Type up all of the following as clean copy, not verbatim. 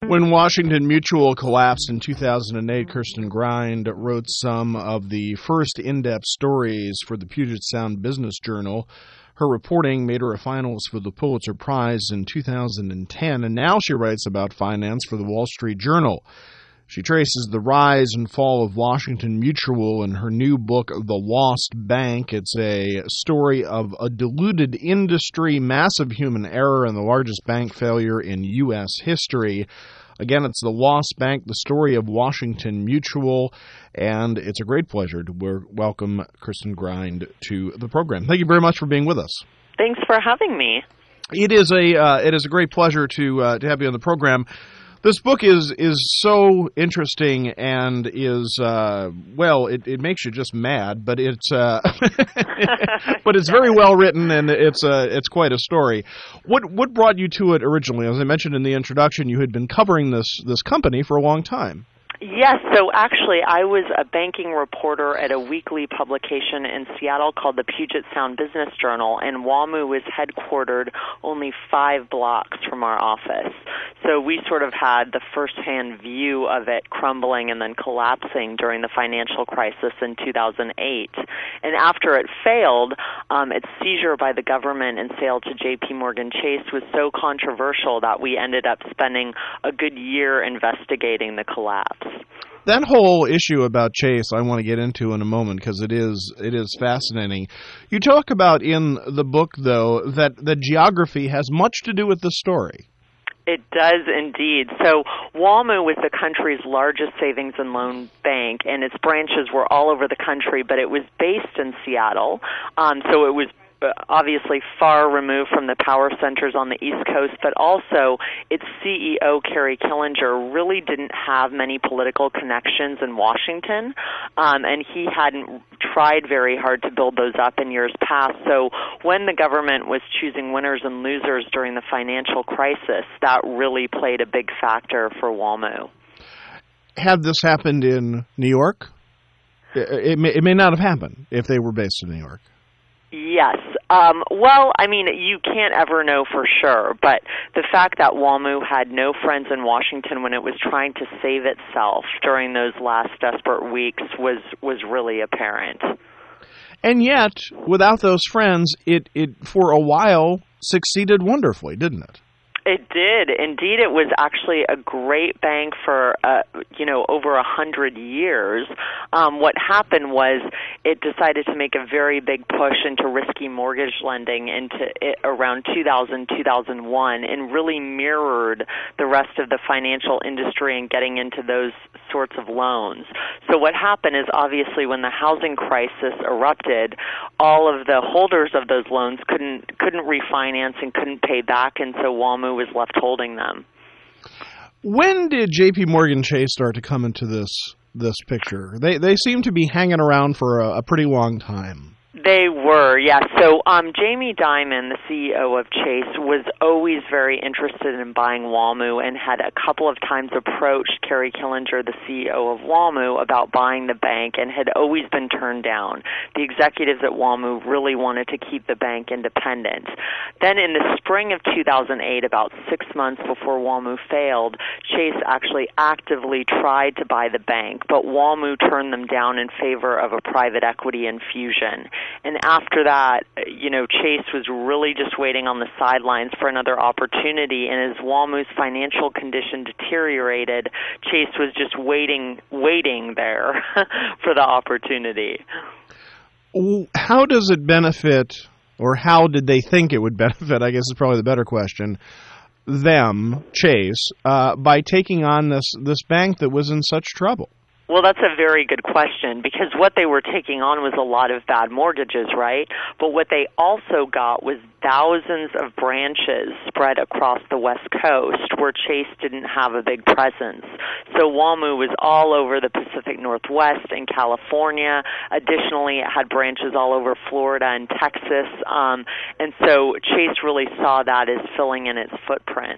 When Washington Mutual collapsed in 2008, Kirsten Grind wrote some of the first in-depth stories for the Puget Sound Business Journal. Her reporting made her a finalist for the Pulitzer Prize in 2010, and now she writes about finance for the Wall Street Journal. She traces the rise and fall of Washington Mutual in her new book, The Lost Bank. It's a story of a deluded industry, massive human error, and the largest bank failure in U.S. history. Again, it's The Lost Bank, the story of Washington Mutual, and it's a great pleasure to welcome Kirsten Grind to the program. Thank you very much for being with us. Thanks for having me. It is a great pleasure to have you on the program. This book is so interesting and is it makes you just mad, but it's but it's very well written and it's quite a story. What brought you to it originally? As I mentioned in the introduction, you had been covering this company for a long time. Yes, so actually I was a banking reporter at a weekly publication in Seattle called the Puget Sound Business Journal, and WAMU was headquartered only 5 blocks from our office. So we sort of had the first-hand view of it crumbling and then collapsing during the financial crisis in 2008. And after it failed, its seizure by the government and sale to J.P. Morgan Chase was so controversial that we ended up spending a good year investigating the collapse. That whole issue about Chase I want to get into in a moment because it is fascinating. You talk about in the book, though, that the geography has much to do with the story. It does indeed. So WAMU was the country's largest savings and loan bank, and its branches were all over the country, but it was based in Seattle. So it was obviously far removed from the power centers on the East Coast, but also its CEO, Kerry Killinger, really didn't have many political connections in Washington, and he hadn't tried very hard to build those up in years past. So when the government was choosing winners and losers during the financial crisis, that really played a big factor for WAMU. Had this happened in New York? It may not have happened if they were based in New York. Yes. Well, I mean, you can't ever know for sure, but the fact that WAMU had no friends in Washington when it was trying to save itself during those last desperate weeks was really apparent. And yet, without those friends, it for a while succeeded wonderfully, didn't it? It did. Indeed, it was actually a great bank for, over 100 years. What happened was it decided to make a very big push into risky mortgage lending around 2000, 2001, and really mirrored the rest of the financial industry in getting into those sorts of loans. So what happened is obviously when the housing crisis erupted, all of the holders of those loans couldn't refinance and couldn't pay back, and so WAMU was left holding them. When did J.P. Morgan Chase start to come into this picture? They seem to be hanging around for a pretty long time. They were, yes. So Jamie Dimon, the CEO of Chase, was always very interested in buying WAMU and had a couple of times approached Kerry Killinger, the CEO of WAMU, about buying the bank and had always been turned down. The executives at WAMU really wanted to keep the bank independent. Then in the spring of 2008, about 6 months before WAMU failed, Chase actually actively tried to buy the bank, but WAMU turned them down in favor of a private equity infusion. And after that, Chase was really just waiting on the sidelines for another opportunity. And as WAMU's financial condition deteriorated, Chase was just waiting there for the opportunity. How does it benefit, or how did they think it would benefit, I guess is probably the better question, them, Chase, by taking on this bank that was in such trouble? Well, that's a very good question, because what they were taking on was a lot of bad mortgages, right? But what they also got was thousands of branches spread across the West Coast where Chase didn't have a big presence. So WAMU was all over the Pacific Northwest and California. Additionally, it had branches all over Florida and Texas. And so Chase really saw that as filling in its footprint.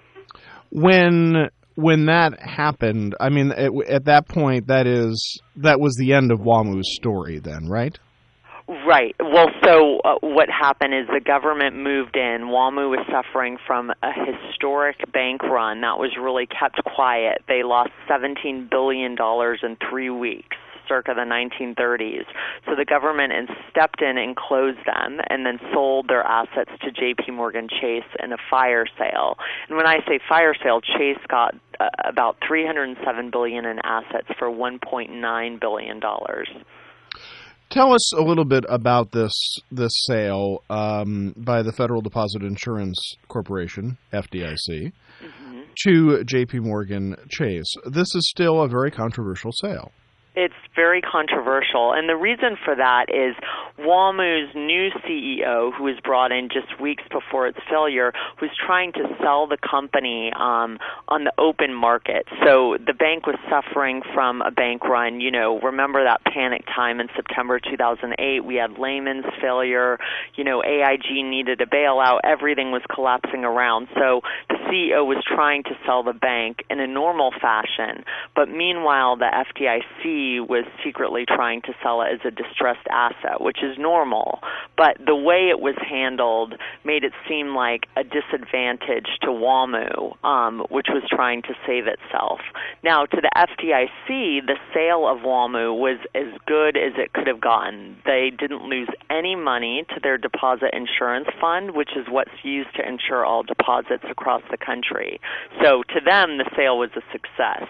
When that happened, I mean, at that point, that was the end of WAMU's story then, right? Right. Well, so what happened is the government moved in. WAMU was suffering from a historic bank run that was really kept quiet. They lost $17 billion in 3 weeks, circa the 1930s. So the government stepped in and closed them and then sold their assets to J.P. Morgan Chase in a fire sale. And when I say fire sale, Chase got about $307 billion in assets for $1.9 billion. Tell us a little bit about this sale by the Federal Deposit Insurance Corporation, FDIC, to J.P. Morgan Chase. This is still a very controversial sale. It's very controversial, and the reason for that is WAMU's new CEO, who was brought in just weeks before its failure, was trying to sell the company on the open market. So the bank was suffering from a bank run. You know, remember that panic time in September 2008? We had Lehman's failure. You know, AIG needed a bailout. Everything was collapsing around. So the CEO was trying to sell the bank in a normal fashion, but meanwhile the FDIC was secretly trying to sell it as a distressed asset, which is normal. But the way it was handled made it seem like a disadvantage to WAMU, which was trying to save itself. Now, to the FDIC, the sale of WAMU was as good as it could have gotten. They didn't lose any money to their deposit insurance fund, which is what's used to insure all deposits across the country. So to them, the sale was a success.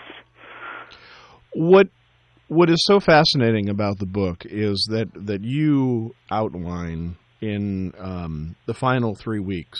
What is so fascinating about the book is that you outline in the final 3 weeks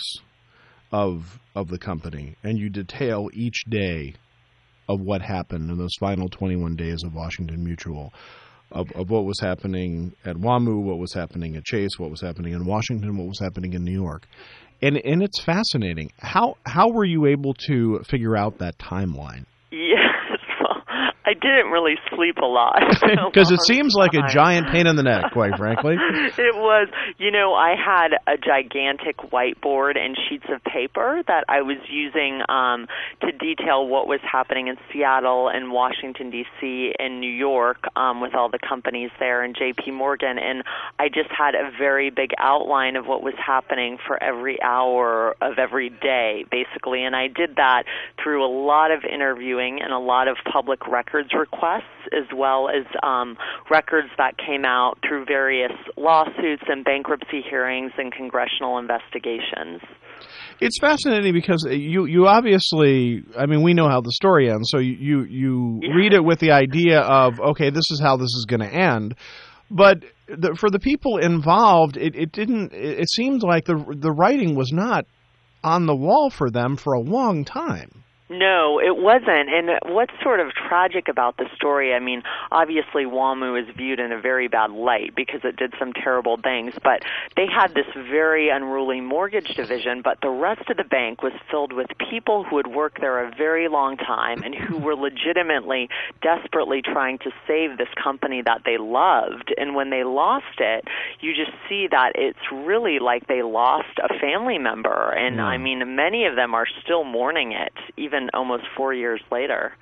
of the company, and you detail each day of what happened in those final 21 days of Washington Mutual, of what was happening at WAMU, what was happening at Chase, what was happening in Washington, what was happening in New York. And it's fascinating. How were you able to figure out that timeline? Yes, well, I didn't really sleep a lot. Because it seems like a giant pain in the neck, quite frankly. It was. You know, I had a gigantic whiteboard and sheets of paper that I was using to detail what was happening in Seattle and Washington, D.C. and New York with all the companies there and J.P. Morgan. And I just had a very big outline of what was happening for every hour of every day, basically. And I did that through a lot of interviewing and a lot of public records requests, as well as records that came out through various lawsuits and bankruptcy hearings and congressional investigations. It's fascinating because you obviously, I mean, we know how the story ends, so you read it with the idea of, okay, this is how this is going to end. But for the people involved, it seemed like the writing was not on the wall for them for a long time. No, it wasn't. And what's sort of tragic about the story, I mean, obviously WAMU is viewed in a very bad light because it did some terrible things, but they had this very unruly mortgage division, but the rest of the bank was filled with people who had worked there a very long time and who were legitimately, desperately trying to save this company that they loved. And when they lost it, you just see that it's really like they lost a family member. And I mean, many of them are still mourning it, even almost 4 years later.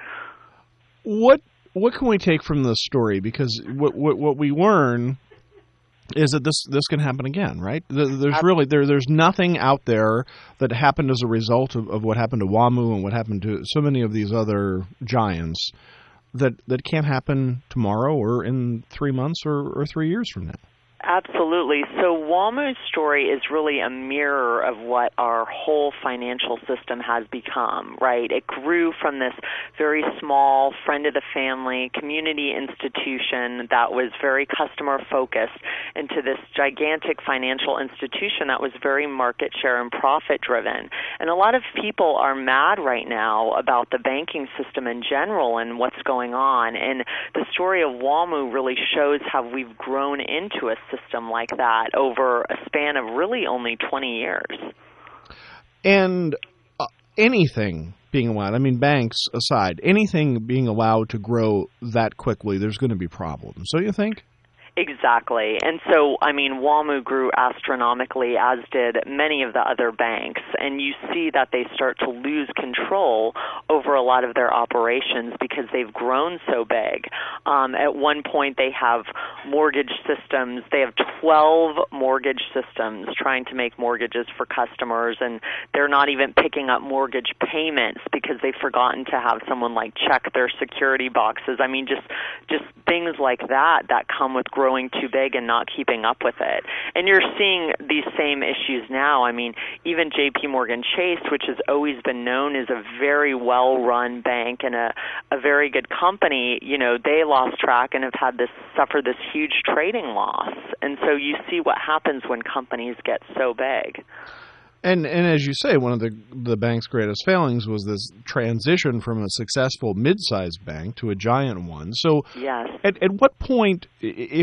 What can we take from this story? Because what we learn is that this can happen again, right? There's nothing out there that happened as a result of what happened to WAMU and what happened to so many of these other giants that can't happen tomorrow or in 3 months or 3 years from now. Absolutely. So WAMU's story is really a mirror of what our whole financial system has become, right? It grew from this very small, friend-of-the-family community institution that was very customer-focused into this gigantic financial institution that was very market share and profit-driven. And a lot of people are mad right now about the banking system in general and what's going on. And the story of WAMU really shows how we've grown into a system like that over a span of really only 20 years. And anything being allowed, I mean, banks aside, anything being allowed to grow that quickly, there's going to be problems. So you think? Exactly. And so, I mean, WAMU grew astronomically, as did many of the other banks. And you see that they start to lose control over a lot of their operations because they've grown so big. At one point, they have mortgage systems. They have 12 mortgage systems trying to make mortgages for customers, and they're not even picking up mortgage payments because they've forgotten to have someone like check their security boxes. I mean, just things like that come with growing too big and not keeping up with it. And you're seeing these same issues now. I mean, even J.P. Morgan Chase, which has always been known as a very well-run bank and a very good company, you know, they lost track and have suffered this huge trading loss. And so you see what happens when companies get so big. And as you say, one of the bank's greatest failings was this transition from a successful mid-sized bank to a giant one. So yes. At what point, if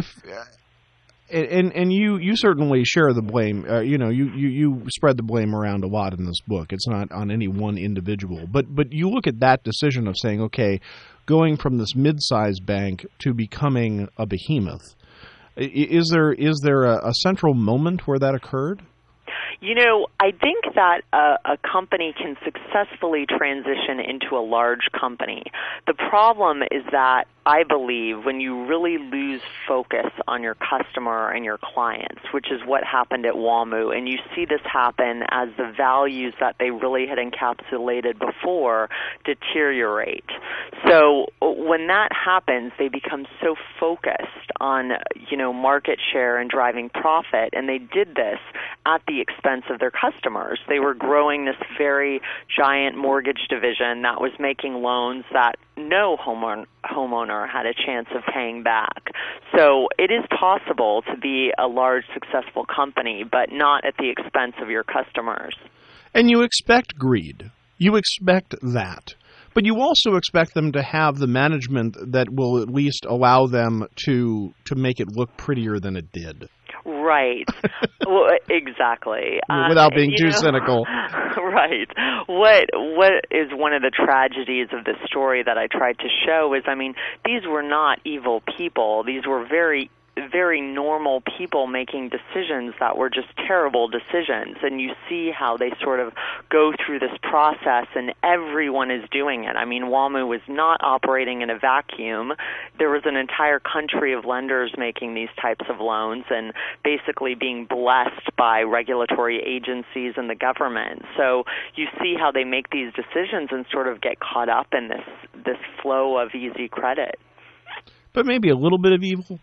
and you certainly share the blame, you spread the blame around a lot in this book. It's not on any one individual, but you look at that decision of saying, okay, going from this mid-sized bank to becoming a behemoth. Is there a central moment where that occurred? You know, I think that a company can successfully transition into a large company. The problem is that I believe when you really lose focus on your customer and your clients, which is what happened at WAMU, and you see this happen as the values that they really had encapsulated before deteriorate. So when that happens, they become so focused on, market share and driving profit, and they did this at the expense of their customers. They were growing this very giant mortgage division that was making loans that no homeowner had a chance of paying back. So it is possible to be a large, successful company, but not at the expense of your customers. And you expect greed. You expect that. But you also expect them to have the management that will at least allow them to make it look prettier than it did. Right. Well, exactly. Without being too cynical. Right. What is one of the tragedies of this story that I tried to show is, these were not evil people. These were very, very normal people making decisions that were just terrible decisions. And you see how they sort of go through this process, and everyone is doing it. WAMU was not operating in a vacuum. There was an entire country of lenders making these types of loans and basically being blessed by regulatory agencies and the government. So you see how they make these decisions and sort of get caught up in this flow of easy credit. But maybe a little bit of evil?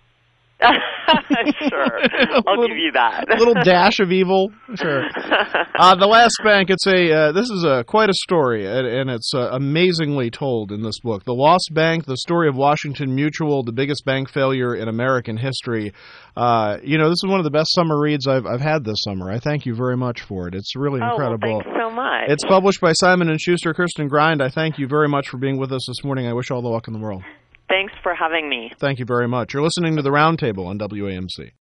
Sure. I'll give you that. A little dash of evil? Sure. The Last Bank, this is quite a story, and it's amazingly told in this book. The Lost Bank, the story of Washington Mutual, the biggest bank failure in American history. This is one of the best summer reads I've had this summer. I thank you very much for it. It's really incredible. Well, thanks so much. It's published by Simon & Schuster. Kirsten Grind, I thank you very much for being with us this morning. I wish all the luck in the world. Thanks for having me. Thank you very much. You're listening to The Roundtable on WAMC.